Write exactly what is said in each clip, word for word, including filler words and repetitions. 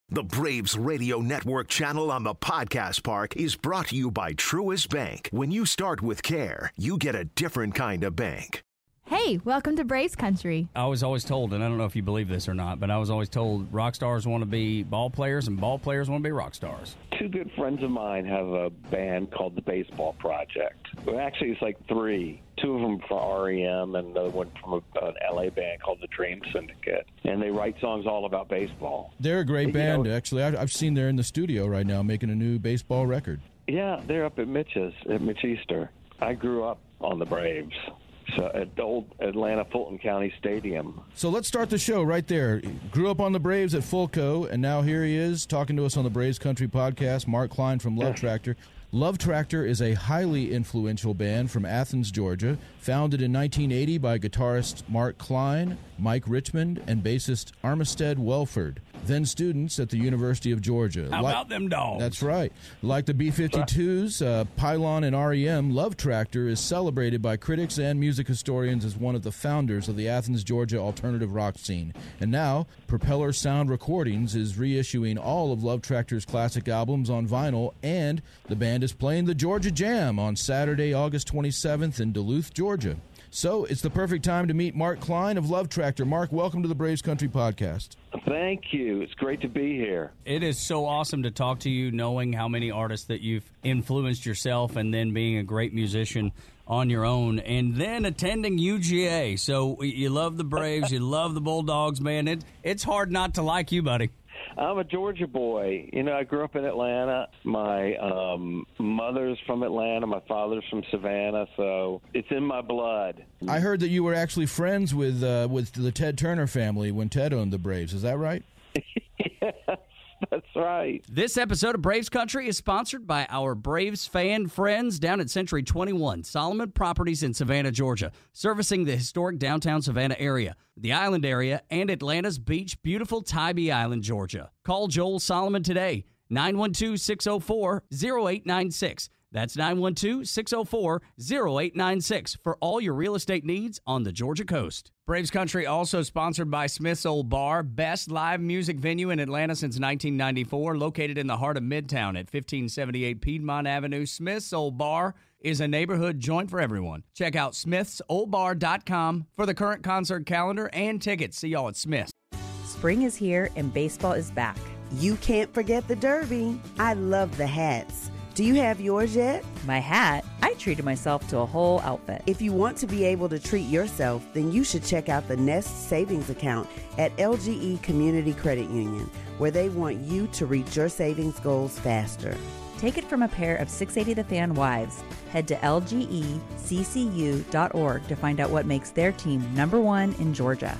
The Braves Radio Network channel on the Podcast Park is brought to you by Truist Bank. When you start with care, you get a different kind of bank. Hey, welcome to Braves Country. I was always told, and I don't know if you believe this or not, but I was always told rock stars want to be ball players and ball players want to be rock stars. Two good friends of mine have a band called the Baseball Project. Well, actually, it's like three. Two of them from R E M and another one from a, an L A band called the Dream Syndicate. And they write songs all about baseball. They're a great band, you know, actually. I, I've seen they're in the studio right now making a new baseball record. Yeah, they're up at Mitch's, at Mitch Easter. I grew up on the Braves. So at the old Atlanta Fulton County Stadium. So let's start the show right there. Grew up on the Braves at Fulco, and now here he is talking to us on the Braves Country podcast, Mark Klein from Love Tractor. Love Tractor is a highly influential band from Athens, Georgia, founded in nineteen eighty by guitarist Mark Klein, Mike Richmond, and bassist Armistead Welford, then students at the University of Georgia. How like, about them dogs? That's right. Like the B fifty-twos, uh, Pylon, and R E M, Love Tractor is celebrated by critics and music historians as one of the founders of the Athens, Georgia alternative rock scene. And now, Propeller Sound Recordings is reissuing all of Love Tractor's classic albums on vinyl, and the band is playing the Georgia Jam on Saturday, August twenty-seventh in Duluth, Georgia. So it's the perfect time to meet Mark Klein of Love Tractor. Mark, welcome to the Braves Country Podcast. Thank you. It's great to be here. It is so awesome to talk to you, knowing how many artists that you've influenced yourself and then being a great musician on your own and then attending U G A. So you love the Braves, you love the Bulldogs, man. It, it's hard not to like you, buddy. I'm a Georgia boy. You know, I grew up in Atlanta. My um, mother's from Atlanta. My father's from Savannah, so it's in my blood. I heard that you were actually friends with uh, with the Ted Turner family when Ted owned the Braves. Is that right? Yes, that's right. This episode of Braves Country is sponsored by our Braves fan friends down at Century twenty-one, Solomon Properties in Savannah, Georgia, servicing the historic downtown Savannah area, the Island area, and Atlanta's beach, beautiful Tybee Island, Georgia. Call Joel Solomon today, nine one two, six oh four, oh eight nine six. That's nine one two, six oh four, oh eight nine six for all your real estate needs on the Georgia coast. Braves Country also sponsored by Smith's Old Bar, best live music venue in Atlanta since nineteen ninety-four, located in the heart of Midtown at fifteen seventy-eight Piedmont Avenue. Smith's Old Bar is a neighborhood joint for everyone. Check out smiths old bar dot com for the current concert calendar and tickets. See y'all at Smith's. Spring is here and baseball is back. You can't forget the Derby. I love the hats. Do you have yours yet? My hat? I treated myself to a whole outfit. If you want to be able to treat yourself, then you should check out the Nest Savings Account at L G E Community Credit Union, where they want you to reach your savings goals faster. Take it from a pair of six eighty The Fan wives. Head to L G E C C U dot org to find out what makes their team number one in Georgia.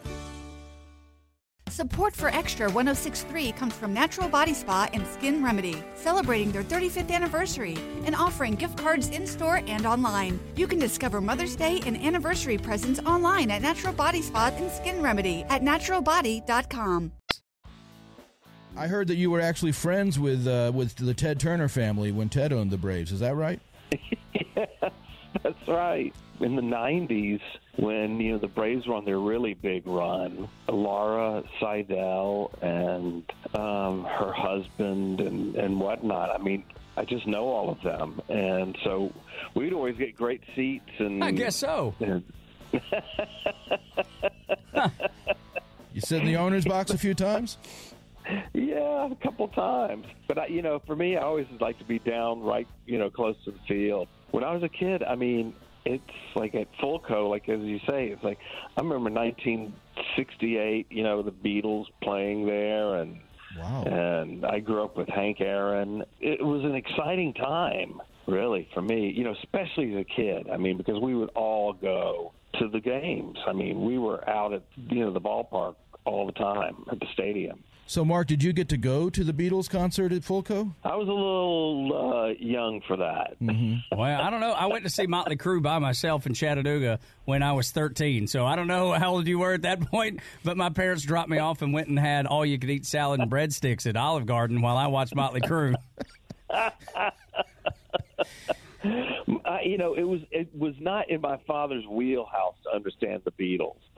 Support for Extra one oh six point three comes from Natural Body Spa and Skin Remedy, celebrating their thirty-fifth anniversary and offering gift cards in-store and online. You can discover Mother's Day and anniversary presents online at Natural Body Spa and Skin Remedy at natural body dot com. I heard that you were actually friends with uh, with the Ted Turner family when Ted owned the Braves. Is that right? Yes, that's right. In the nineties, when you know the Braves were on their really big run, Laura Seidel and um, her husband and, and whatnot. I mean, I just know all of them, and so we'd always get great seats. And I guess so. And You sit in the owner's box a few times? yeah, a couple times. But I, you know, for me, I always like to be down right, you know, close to the field. When I was a kid, I mean, it's like at Fulco, like as you say, it's like I remember nineteen sixty-eight, you know, the Beatles playing there, and wow. and I grew up with Hank Aaron. It was an exciting time, really, for me, you know, especially as a kid. I mean, because we would all go to the games. I mean, we were out at, you know, the ballpark all the time at the stadium. So, Mark, did you get to go to the Beatles concert at Fulco? I was a little uh, young for that. Mm-hmm. Well, I don't know. I went to see Motley Crue by myself in Chattanooga when I was thirteen, so I don't know how old you were at that point, but my parents dropped me off and went and had all-you-could-eat salad and breadsticks at Olive Garden while I watched Motley Crue. I, you know, it was it was not in my father's wheelhouse to understand the Beatles,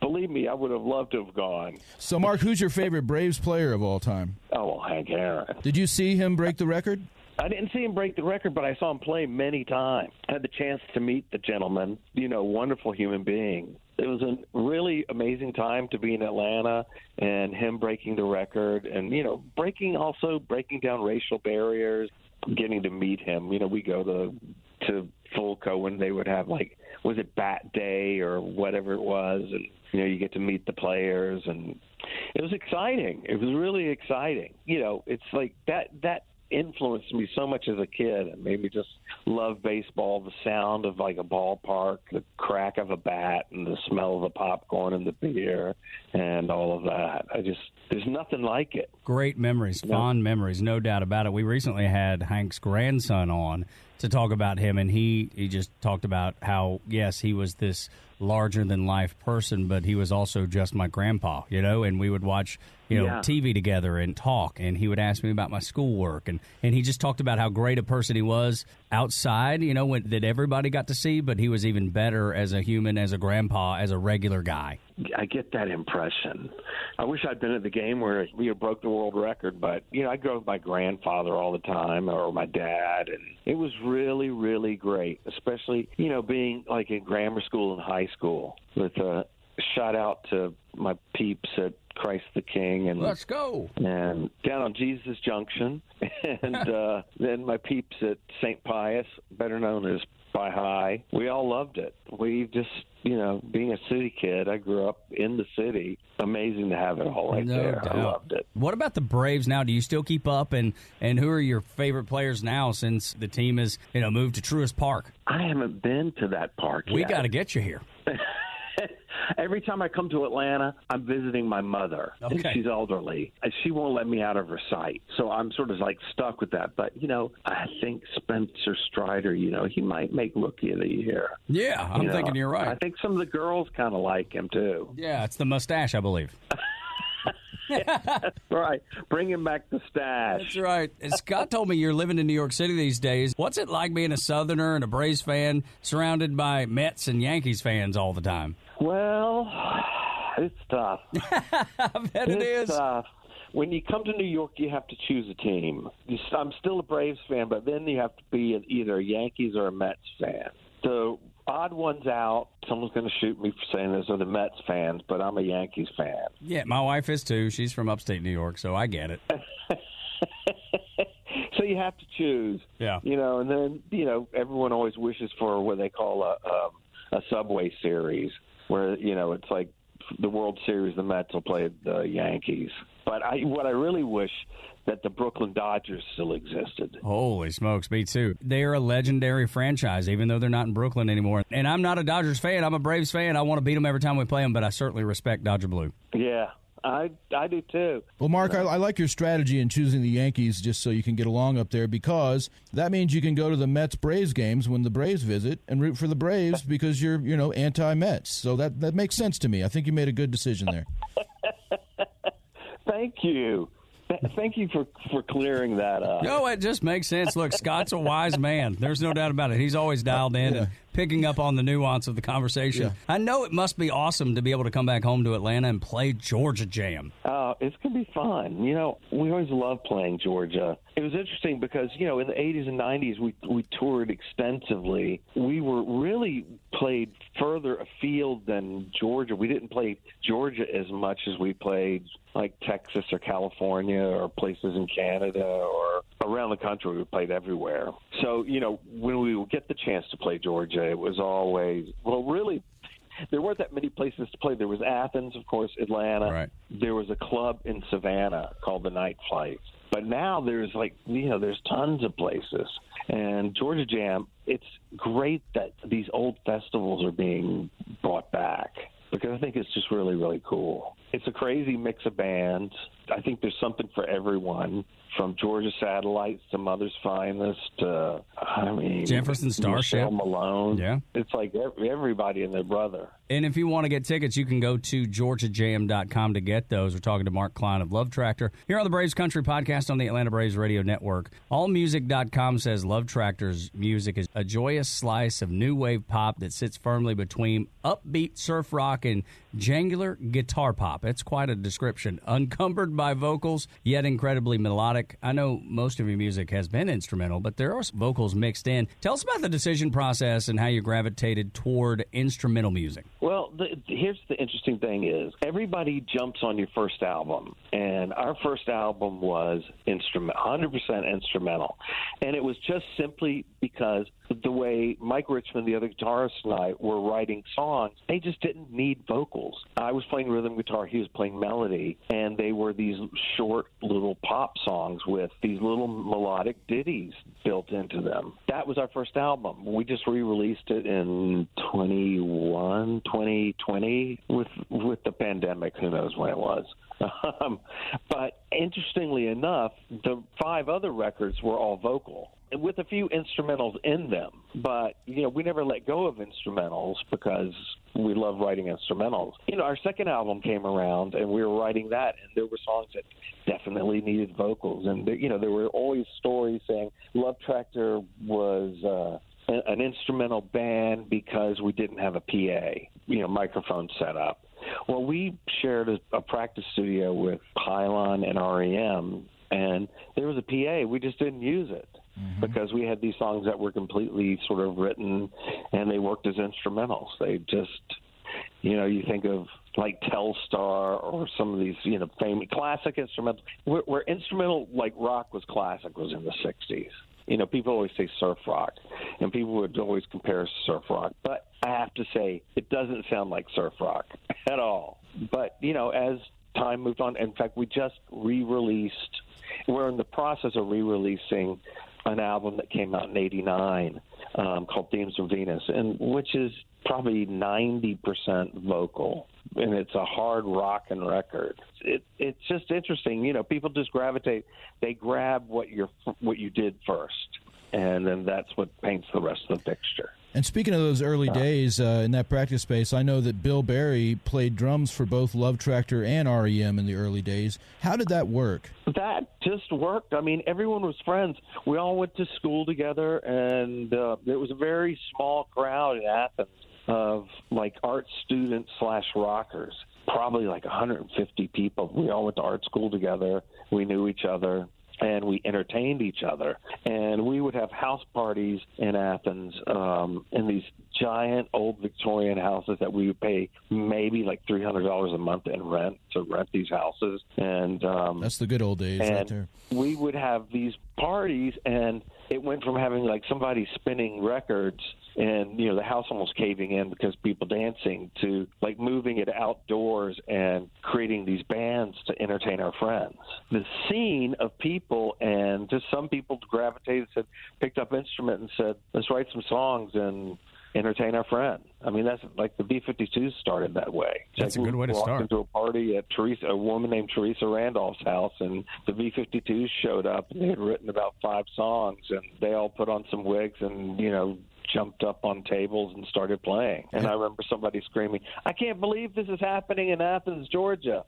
believe me, I would have loved to have gone. So, Mark, who's your favorite Braves player of all time? Oh, Hank Aaron. Did you see him break the record? I didn't see him break the record, but I saw him play many times. I had the chance to meet the gentleman, you know, wonderful human being. It was a really amazing time to be in Atlanta and him breaking the record and, you know, breaking also breaking down racial barriers, getting to meet him. You know, we go to to Fulco when they would have, like, was it Bat Day or whatever it was, and, you know, you get to meet the players, and it was exciting. It was really exciting. You know, it's like that that influenced me so much as a kid and made me just love baseball, the sound of like a ballpark, the crack of a bat, and the smell of the popcorn and the beer and all of that. I just, there's nothing like it. Great memories, fond memories, no doubt about it. We recently had Hank's grandson on to talk about him, and he, he just talked about how, yes, he was this larger-than-life person, but he was also just my grandpa, you know, and we would watch, you know, Yeah. T V together and talk, and he would ask me about my schoolwork, and, and he just talked about how great a person he was outside, you know, when, that everybody got to see, but he was even better as a human, as a grandpa, as a regular guy. I get that impression. I wish I'd been at the game where we had broke the world record, but, you know, I go with my grandfather all the time or my dad, and it was really, really great, especially, you know, being like in grammar school and high school with a shout out to my peeps at Christ the King and Let's go. and down on Jesus Junction, and uh, then my peeps at Saint Pius, better known as Pie High. We all loved it. We just, you know, being a city kid, I grew up in the city. Amazing to have it all right No there. doubt. I loved it. What about the Braves now? Do you still keep up, and, and who are your favorite players now since the team has, you know, moved to Truist Park? I haven't been to that park We yet. got to get you here. Every time I come to Atlanta, I'm visiting my mother. And Okay. she's elderly, and she won't let me out of her sight. So I'm sort of like stuck with that. But, you know, I think Spencer Strider, you know, he might make Rookie of the Year. Yeah, I'm You know, thinking you're right. I think some of the girls kind of like him, too. Yeah, it's the mustache, I believe. Right. Bring him back the stash. That's right. And Scott told me you're living in New York City these days. What's it like being a Southerner and a Braves fan surrounded by Mets and Yankees fans all the time? Well, it's tough. I bet it it's is. tough. When you come to New York, you have to choose a team. You- I'm still a Braves fan, but then you have to be an, either a Yankees or a Mets fan. The odd ones out, someone's going to shoot me for saying those are the Mets fans, but I'm a Yankees fan. Yeah, my wife is too. She's from upstate New York, so I get it. So you have to choose. Yeah. You know, and then, you know, everyone always wishes for what they call a, um, a Subway Series, where, you know, it's like the World Series, the Mets will play the Yankees. But I, what I really wish that the Brooklyn Dodgers still existed. Holy smokes, me too. They're a legendary franchise, even though they're not in Brooklyn anymore. And I'm not a Dodgers fan. I'm a Braves fan. I want to beat them every time we play them, but I certainly respect Dodger Blue. Yeah, I I do too. Well, Mark, I, I like your strategy in choosing the Yankees just so you can get along up there, because that means you can go to the Mets-Braves games when the Braves visit and root for the Braves because you're, you know, anti-Mets. So that, that makes sense to me. I think you made a good decision there. Thank you. Th- Thank you for, for clearing that up. No, it just makes sense. Look, Scott's a wise man. There's no doubt about it. He's always dialed in Yeah. and picking up on the nuance of the conversation. Yeah. I know it must be awesome to be able to come back home to Atlanta and play Georgia Jam. Uh, it's going to be fun. You know, we always loved playing Georgia. It was interesting because, you know, in the eighties and nineties, we we toured extensively. We were really played further afield than Georgia. We didn't play Georgia as much as we played like Texas or California or places in Canada or around the country. We played everywhere. So, you know, when we would get the chance to play Georgia, it was always, well, really, there weren't that many places to play. There was Athens, of course, Atlanta. Right. There was a club in Savannah called the Night Flight. But now there's like, you know, there's tons of places. And Georgia Jam, it's great that these old festivals are being brought back because I think it's just really, really cool. it's a crazy mix of bands. I think there's something for everyone, from Georgia Satellites to Mother's Finest to, I mean, Jefferson Starship. Michelle Malone. Yeah. It's like everybody and their brother. And if you want to get tickets, you can go to georgia jam dot com to get those. We're talking to Mark Klein of Love Tractor here on the Braves Country Podcast on the Atlanta Braves Radio Network. all music dot com says Love Tractor's music is a joyous slice of new wave pop that sits firmly between upbeat surf rock and jangular guitar pop. It's quite a description. Uncumbered by vocals, yet incredibly melodic. I know most of your music has been instrumental, but there are vocals mixed in. Tell us about the decision process and how you gravitated toward instrumental music. Well, the, here's the interesting thing is everybody jumps on your first album, and our first album was instrument, one hundred percent instrumental. And it was just simply because the way Mike Richmond, the other guitarist, and I were writing songs, they just didn't need vocals. I was playing rhythm guitar, he was playing melody, and they were these short little pop songs with these little melodic ditties built into them. That was our first album. We just re-released it in twenty-one, twenty twenty with with the pandemic. Who knows when it was. Um, but interestingly enough, the five other records were all vocal, with a few instrumentals in them. But, you know, we never let go of instrumentals because we love writing instrumentals. You know, our second album came around, and we were writing that, and there were songs that definitely needed vocals. And, there, you know, there were always stories saying Love Tractor was uh, an instrumental band because we didn't have a P A, you know, microphone set up. Well, we shared a, a practice studio with Pylon and R E M, and there was a P A. We just didn't use it mm-hmm. because we had these songs that were completely sort of written, and they worked as instrumentals. They just, you know, you think of like Telstar or some of these, you know, famous classic instrumentals. Where, where instrumental like rock was classic was in the sixties. You know, people always say surf rock, and people would always compare us to surf rock. But I have to say, it doesn't sound like surf rock at all. But, you know, as time moved on, in fact, we just re-released, we're in the process of re-releasing an album that came out in eighty-nine um, called Themes from Venus, and which is probably ninety percent vocal, and it's a hard rockin' record. It, it's just interesting, you know. People just gravitate; they grab what you're what you did first, and then that's what paints the rest of the picture. And speaking of those early days uh, in that practice space, I know that Bill Berry played drums for both Love Tractor and R E M in the early days. How did that work? That just worked. I mean, everyone was friends. We all went to school together, and uh, there was a very small crowd in Athens of like art students slash rockers, probably like one hundred fifty people. We all went to art school together. We knew each other, and we entertained each other. And we would have house parties in Athens um, in these giant old Victorian houses that we would pay maybe like three hundred dollars a month in rent to rent these houses. And um, that's the good old days right there. We would have these parties, and it went from having like somebody spinning records and, you know, the house almost caving in because people dancing to like moving it outdoors and creating these bands to entertain our friends. The scene of people, and just some people gravitated, said, picked up instrument and said, let's write some songs and entertain our friend. I mean, that's like the B fifty-twos started that way. That's like a good way to start. We walked into a party at Teresa, a woman named Teresa Randolph's house, and the B fifty-twos showed up, and they had written about five songs, and they all put on some wigs and, you know, jumped up on tables and started playing. And I remember somebody screaming, I can't believe this is happening in Athens, Georgia.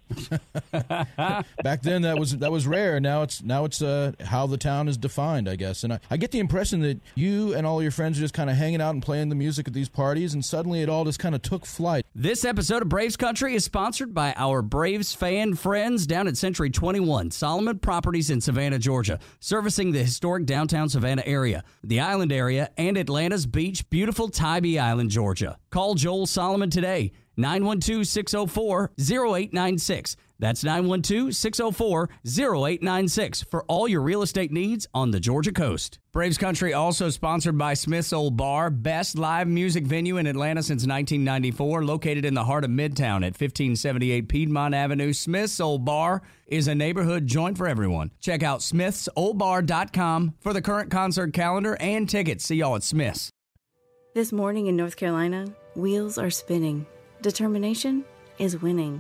Back then that was that was rare. Now it's now it's uh, how the town is defined, I guess. And I, I get the impression that you and all your friends are just kind of hanging out and playing the music at these parties, and suddenly it all just kind of took flight. This episode of Braves Country is sponsored by our Braves fan friends down at Century twenty-one, Solomon Properties in Savannah, Georgia, servicing the historic downtown Savannah area, the Island area, and Atlanta's beach, beautiful Tybee Island, Georgia. Call Joel Solomon today, nine one two, six oh four, oh eight nine six. That's nine one two, six oh four, oh eight nine six for all your real estate needs on the Georgia coast. Braves Country also sponsored by Smith's Old Bar, best live music venue in Atlanta since nineteen ninety-four, located in the heart of Midtown at fifteen seventy-eight Piedmont Avenue. Smith's Old Bar is a neighborhood joint for everyone. Check out smiths old bar dot com for the current concert calendar and tickets. See y'all at Smith's. This morning in North Carolina, wheels are spinning. Determination is winning.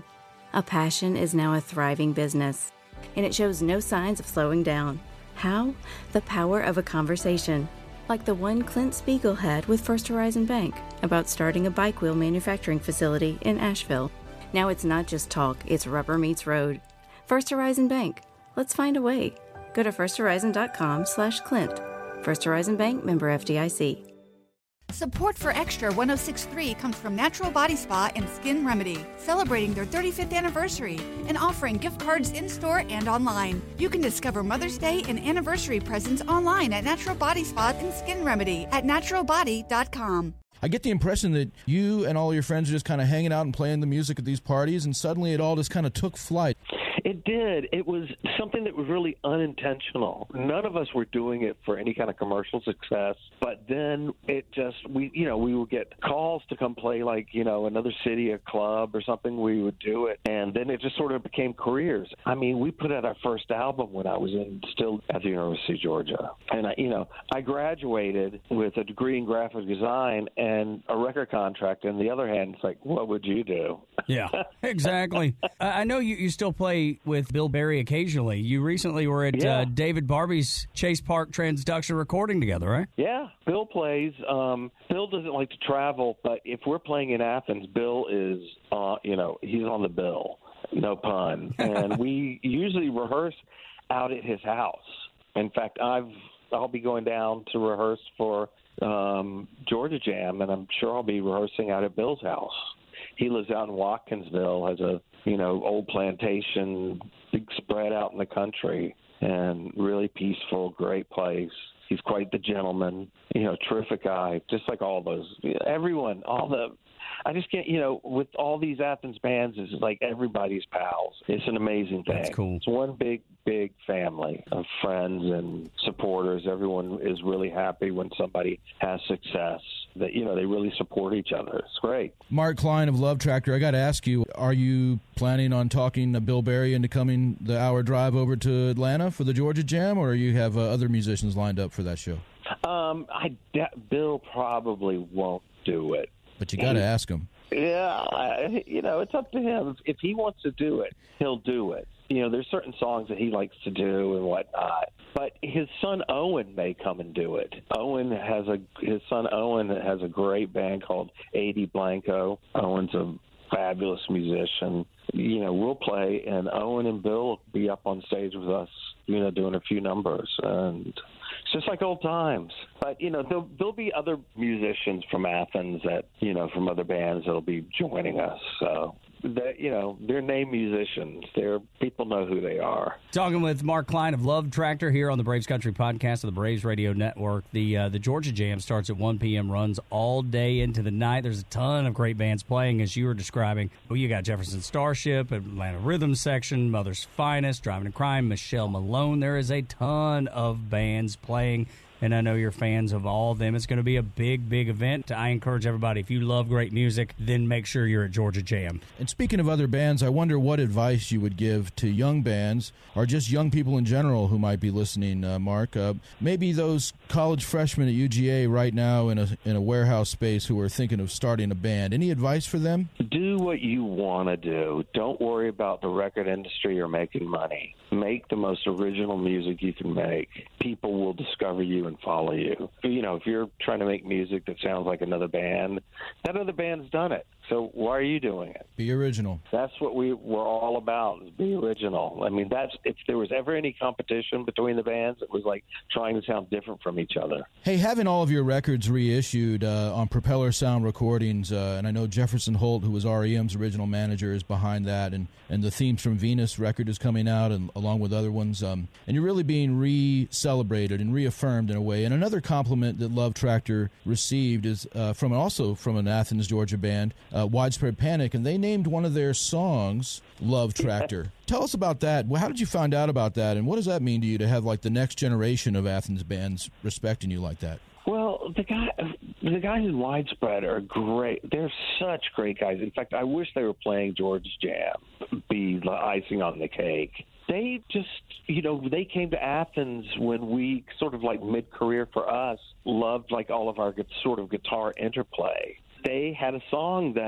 A passion is now a thriving business, and it shows no signs of slowing down. How? The power of a conversation, like the one Clint Spiegel had with First Horizon Bank about starting a bike wheel manufacturing facility in Asheville. Now it's not just talk, it's rubber meets road. First Horizon Bank. Let's find a way. Go to firsthorizon.com slash Clint. First Horizon Bank, member F D I C. Support for Extra one oh six point three comes from Natural Body Spa and Skin Remedy, celebrating their thirty-fifth anniversary and offering gift cards in-store and online. You can discover Mother's Day and anniversary presents online at Natural Body Spa and Skin Remedy at natural body dot com. I get the impression that you and all your friends are just kind of hanging out and playing the music at these parties, and suddenly it all just kind of took flight. It did. It was something that was really unintentional. None of us were doing it for any kind of commercial success, but then it just, we, you know, we would get calls to come play like, you know, another city, a club or something, we would do it. And then it just sort of became careers. I mean, we put out our first album when I was in, still at the University of Georgia. And, I, you know, I graduated with a degree in graphic design and a record contract. On the other hand, it's like, what would you do? Yeah, exactly. I know you, you still play with Bill Berry occasionally. You recently were at yeah. uh, David Barbie's Chase Park Transduction recording together, right? Yeah, Bill plays. Um, Bill doesn't like to travel, but if we're playing in Athens, Bill is, uh, you know, he's on the bill, no pun. And we usually rehearse out at his house. In fact, I've I'll be going down to rehearse for um, Georgia Jam, and I'm sure I'll be rehearsing out at Bill's house. He lives out in Watkinsville, has a, you know, old plantation, big spread out in the country, and really peaceful, great place. He's quite the gentleman, you know, terrific guy, just like all those, everyone, all the, I just can't, you know, with all these Athens bands, it's like everybody's pals. It's an amazing thing. That's cool. It's one big, big family of friends and supporters. Everyone is really happy when somebody has success. That, you know, they really support each other. It's great. Mark Klein of Love Tractor, I got to ask you, are you planning on talking to Bill Berry into coming the hour drive over to Atlanta for the Georgia Jam, or you have uh, other musicians lined up for that show? Um, I Bill probably won't do it. But you got to ask him. Yeah, I, you know, it's up to him. If he wants to do it, he'll do it. You know, there's certain songs that he likes to do and whatnot. But his son Owen may come and do it. Owen has a his son Owen has a great band called eighty Blanco. Owen's a fabulous musician. You know, we'll play, and Owen and Bill will be up on stage with us, you know, doing a few numbers. And it's just like old times. But, you know, there'll, there'll be other musicians from Athens that, you know, from other bands that'll be joining us. So, that, you know, they're named musicians. They're people know who they are. Talking with Mark Klein of Love Tractor here on the Braves Country Podcast of the Braves Radio Network. The uh, the Georgia Jam starts at one p.m., runs all day into the night. There's a ton of great bands playing, as you were describing. Well, you got Jefferson Starship, Atlanta Rhythm Section, Mother's Finest, Driving and Crime, Michelle Malone. There is a ton of bands playing, and I know you're fans of all of them. It's going to be a big, big event. I encourage everybody, if you love great music, then make sure you're at Georgia Jam. And speaking of other bands, I wonder what advice you would give to young bands or just young people in general who might be listening, uh, Mark. Uh, maybe those college freshmen at U G A right now in a in a warehouse space who are thinking of starting a band. Any advice for them? Do what you want to do. Don't worry about the record industry or making money. Make the most original music you can make. People will discover you and follow you. You know, if you're trying to make music that sounds like another band, that other band's done it. So why are you doing it? Be original. That's what we we're all about, is be original. I mean, that's if there was ever any competition between the bands, it was like trying to sound different from each other. Hey, having all of your records reissued uh, on Propeller Sound Recordings, uh, and I know Jefferson Holt, who was R E M's original manager, is behind that, and, and the Themes from Venus record is coming out, and along with other ones, um, and you're really being re-celebrated and reaffirmed in a way. And another compliment that Love Tractor received is uh, from also from an Athens, Georgia band, uh, Widespread Panic, and they named one of their songs Love Tractor. Tell us about that. Well, how did you find out about that, and what does that mean to you to have like the next generation of Athens bands respecting you like that? Well, the guy, the guys in Widespread are great. They're such great guys. In fact, I wish they were playing Georgia Jam, be the icing on the cake. They just, you know, they came to Athens when we sort of like mid-career for us, loved like all of our sort of guitar interplay. They had a song that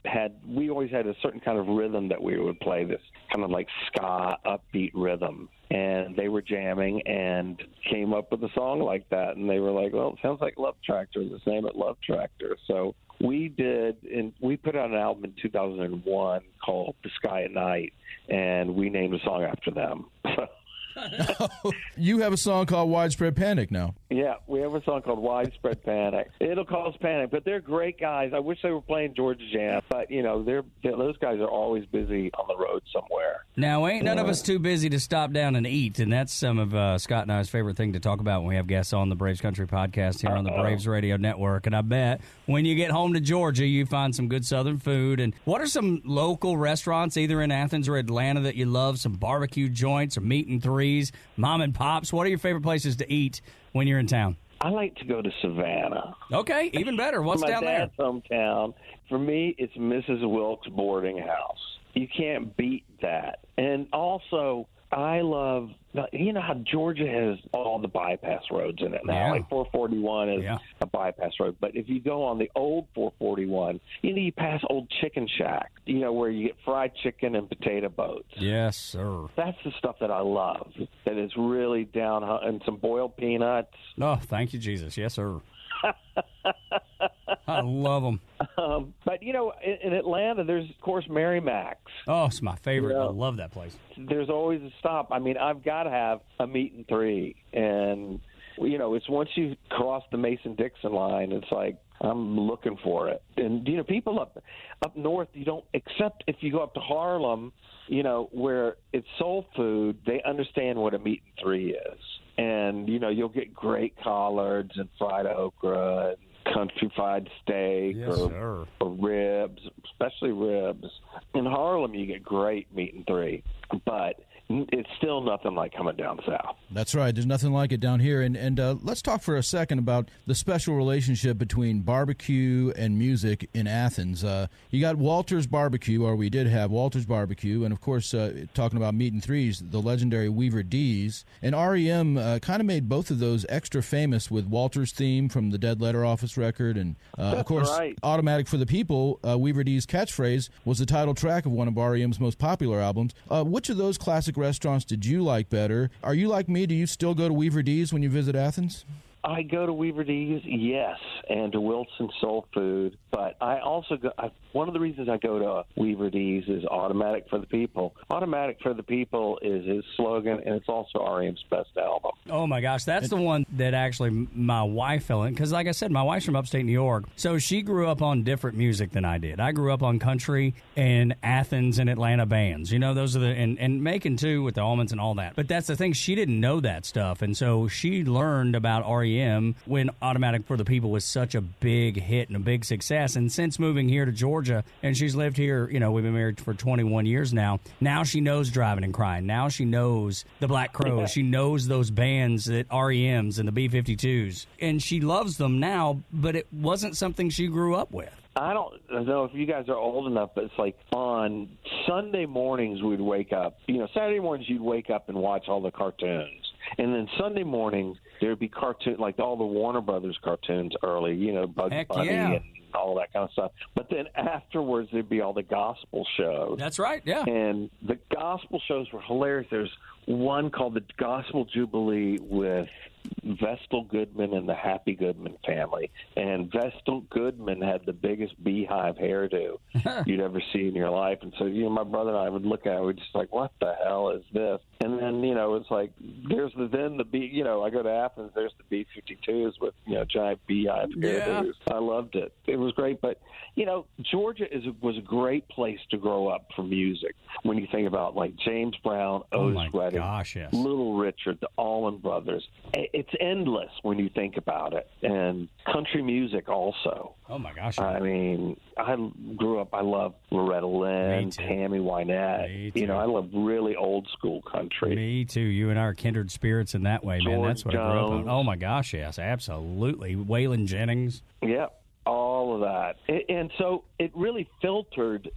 had we always had a certain kind of rhythm that we would play, this kind of like ska upbeat rhythm. And they were jamming and came up with a song like that. And they were like, well, it sounds like Love Tractor. Let's name it Love Tractor. So we did, and we put out an album in two thousand one called The Sky at Night, and we named the song after them. You have a song called Widespread Panic now. Yeah, we have a song called Widespread Panic. It'll cause panic, but they're great guys. I wish they were playing Georgia Jam, but, you know, they're, they're those guys are always busy on the road somewhere. Now, ain't none uh, of us too busy to stop down and eat, and that's some of uh, Scott and I's favorite thing to talk about when we have guests on the Braves Country podcast here Uh-oh. on the Braves Radio Network. And I bet when you get home to Georgia, you find some good Southern food. And what are some local restaurants, either in Athens or Atlanta, that you love? Some barbecue joints or meat and threes, mom and pops? What are your favorite places to eat when you're in town? I like to go to Savannah. Okay, even better. What's My down there? dad's hometown. For me, it's Missus Wilkes Boarding House. You can't beat that. And also, I love, you know how Georgia has all the bypass roads in it now. Yeah. Like four forty-one is Yeah. a bypass road. But if you go on the old four forty-one, you know, you pass Old Chicken Shack, you know, where you get fried chicken and potato boats. Yes, sir. That's the stuff that I love, that is really down, and some boiled peanuts. Oh, thank you, Jesus. Yes, sir. I love them. Um, but, you know, in, in Atlanta, there's, of course, Mary Mac's. Oh, it's my favorite. Yeah. I love that place. There's always a stop. I mean, I've got to have a meat and three. And, you know, it's once you cross the Mason-Dixon line, it's like, I'm looking for it. And, you know, people up up north, you don't, except if you go up to Harlem, you know, where it's soul food, they understand what a meat and three is. And, you know, you'll get great collards and fried okra and country fried steak Yes, or, sir. or ribs, especially ribs. In Harlem, you get great meat and three, but it's still nothing like coming down south. That's right. There's nothing like it down here. And and uh, let's talk for a second about the special relationship between barbecue and music in Athens. Uh, you got Walter's Barbecue, or we did have Walter's Barbecue, and of course, uh, talking about meat and threes, the legendary Weaver D's. And R E M uh, kind of made both of those extra famous with Walter's theme from the Dead Letter Office record, and uh, of course, right. Automatic for the People. Uh, Weaver D's catchphrase was the title track of one of R E M's most popular albums. Uh, which of those classic restaurants did you like better? Are you like me? Do you still go to Weaver D's when you visit Athens? I go to Weaver D's, yes, and to Wilson Soul Food, but I also go, I, one of the reasons I go to Weaver D's is Automatic for the People. Automatic for the People is his slogan, and it's also R E M's best album. Oh, my gosh. That's the one that actually my wife fell in. Because, like I said, my wife's from upstate New York, so she grew up on different music than I did. I grew up on country and Athens and Atlanta bands. You know, those are the, and, and Macon, too, with the Almonds and all that. But that's the thing. She didn't know that stuff, and so she learned about R E M when Automatic for the People was such a big hit and a big success. And since moving here to Georgia, and she's lived here, you know, we've been married for twenty-one years now, now she knows Driving and Crying. Now she knows the Black Crowes. She knows those bands, that R E Ms and the B fifty-twos. And she loves them now, but it wasn't something she grew up with. I don't know if you guys are old enough, but it's like on Sunday mornings we'd wake up. You know, Saturday mornings you'd wake up and watch all the cartoons. And then Sunday mornings there'd be cartoon, like all the Warner Brothers cartoons early, you know, Bugs Heck Bunny yeah. and all that kind of stuff. But then afterwards there'd be all the gospel shows. That's right, yeah. And the gospel shows were hilarious. There's one called the Gospel Jubilee with Vestal Goodman and the Happy Goodman family. And Vestal Goodman had the biggest beehive hairdo you'd ever see in your life. And so, you know, my brother and I would look at it, we'd just like, what the hell is this? And then, you know, it's like, there's the, then the B, you know, I go to Athens, there's the B fifty-twos with, you know, giant beehive hairdos. Yeah. I loved it. It was great. But, you know, Georgia is was a great place to grow up for music. When you think about, like, James Brown, oh Otis my Redding, gosh, yes. Little Richard, the Allman Brothers. It's endless when you think about it. And country music also. Oh, my gosh. I mean, I grew up, I love Loretta Lynn, Tammy Wynette. You know, I love really old school country. Me too. You and I are kindred spirits in that way, George man. That's what Jones. I grew up on. Oh, my gosh, yes, absolutely. Waylon Jennings. Yep, all of that. And so it really filtered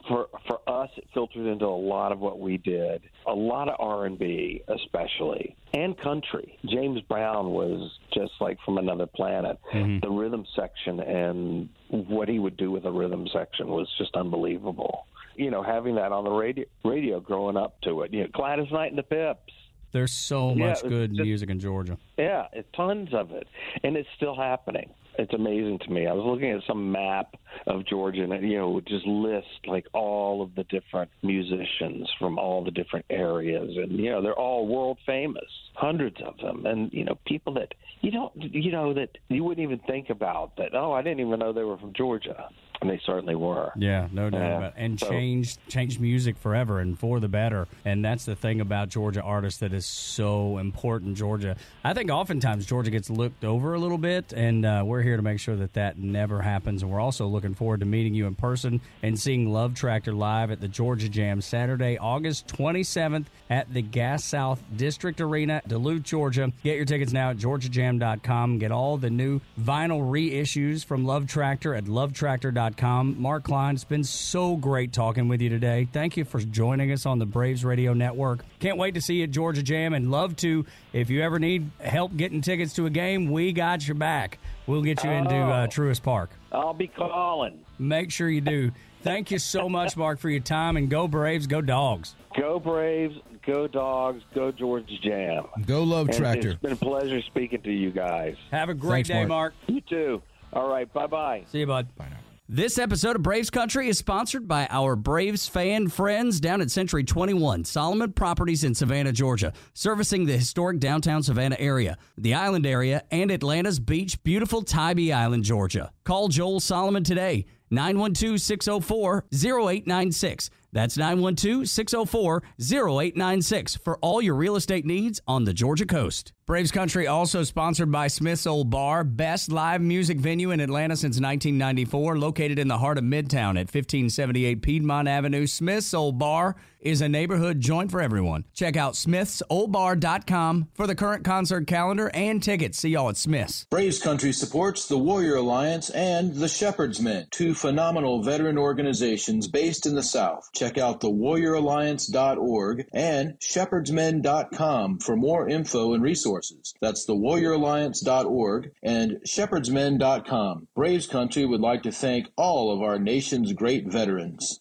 for for us, it filtered into a lot of what we did. A lot of R and B, especially, and country. James Brown was just like from another planet. Mm-hmm. The rhythm section and what he would do with the rhythm section was just unbelievable. You know, having that on the radio, radio growing up to it. You know, Gladys Knight and the Pips. There's so much yeah, good just, music in Georgia. Yeah, it's tons of it, and it's still happening. It's amazing to me. I was looking at some map of Georgia, and you know, just list like all of the different musicians from all the different areas, and you know, they're all world famous, hundreds of them, and you know, people that you don't, you know, that you wouldn't even think about. That oh, I didn't even know they were from Georgia. And they certainly were. Yeah, no doubt yeah. about it. And so, changed changed music forever and for the better. And that's the thing about Georgia artists that is so important. Georgia, I think oftentimes Georgia gets looked over a little bit, and uh, we're here to make sure that that never happens. And we're also looking forward to meeting you in person and seeing Love Tractor live at the Georgia Jam Saturday, August twenty-seventh at the Gas South District Arena, Duluth, Georgia. Get your tickets now at georgia jam dot com. Get all the new vinyl reissues from Love Tractor at love tractor dot com. Mark Klein, it's been so great talking with you today. Thank you for joining us on the Braves Radio Network. Can't wait to see you at Georgia Jam, and love to, if you ever need help getting tickets to a game, we got your back. We'll get you into uh, Truist Park. I'll be calling. Make sure you do. Thank you so much, Mark, for your time, and go Braves, go Dogs. Go Braves, go Dogs, go Georgia Jam. Go Love Tractor. It's been a pleasure speaking to you guys. Have a great Thanks, day, Mark. Mark. You too. All right, bye-bye. See you, bud. Bye now. This episode of Braves Country is sponsored by our Braves fan friends down at Century twenty-one, Solomon Properties in Savannah, Georgia, servicing the historic downtown Savannah area, the Island area, and Atlanta's beach, beautiful Tybee Island, Georgia. Call Joel Solomon today, nine one two, six oh four, oh eight nine six. That's nine one two, six oh four, oh eight nine six for all your real estate needs on the Georgia coast. Braves Country also sponsored by Smith's Old Bar, best live music venue in Atlanta since nineteen ninety-four, located in the heart of Midtown at fifteen seventy-eight Piedmont Avenue. Smith's Old Bar is a neighborhood joint for everyone. Check out smiths old bar dot com for the current concert calendar and tickets. See y'all at Smith's. Braves Country supports the Warrior Alliance and the Shepherd's Men, two phenomenal veteran organizations based in the South. Check out the warrior alliance dot org and shepherds men dot com for more info and resources. That's the warrior alliance dot org and shepherds men dot com. Braves Country would like to thank all of our nation's great veterans.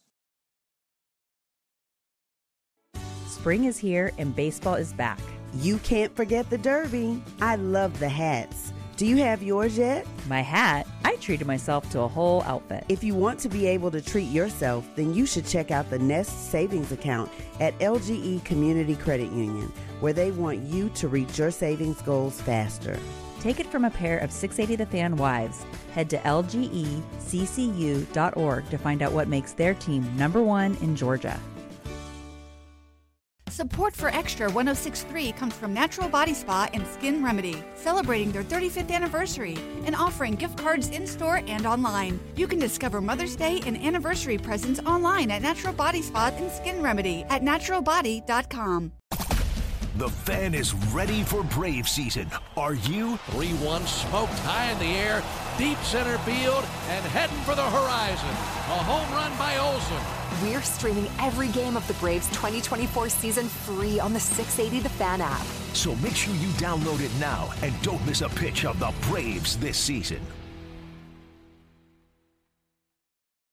Spring is here and baseball is back. You can't forget the Derby. I love the hats. Do you have yours yet? My hat? I treated myself to a whole outfit. If you want to be able to treat yourself, then you should check out the Nest Savings Account at L G E Community Credit Union, where they want you to reach your savings goals faster. Take it from a pair of six eighty The Fan wives. Head to L G E C C U dot org to find out what makes their team number one in Georgia. Support for Extra one oh six point three comes from Natural Body Spa and Skin Remedy, celebrating their thirty-fifth anniversary and offering gift cards in-store and online. You can discover Mother's Day and anniversary presents online at Natural Body Spa and Skin Remedy at natural body dot com. The Fan is ready for Brave season. Are you? three one smoked high in the air, deep center field, and heading for the horizon. A home run by Olsen. We're streaming every game of the Braves twenty twenty-four season free on the six eighty The Fan app. So make sure you download it now and don't miss a pitch of the Braves this season.